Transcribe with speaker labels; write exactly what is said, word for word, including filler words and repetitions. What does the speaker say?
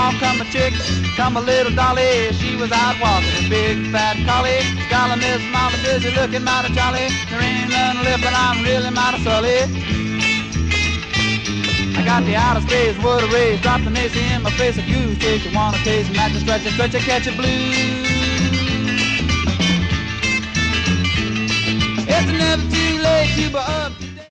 Speaker 1: along come a chick, come a little dolly. She was out walking a big fat collie. Golly, Miss Mama busy looking mighty jolly. There ain't none left, but I'm really mighty sully. I got the outer space, wood raised, dropped the mace in my face. If you take you wanna taste, match and stretch and stretch and catch a blue. It's never too late to be up.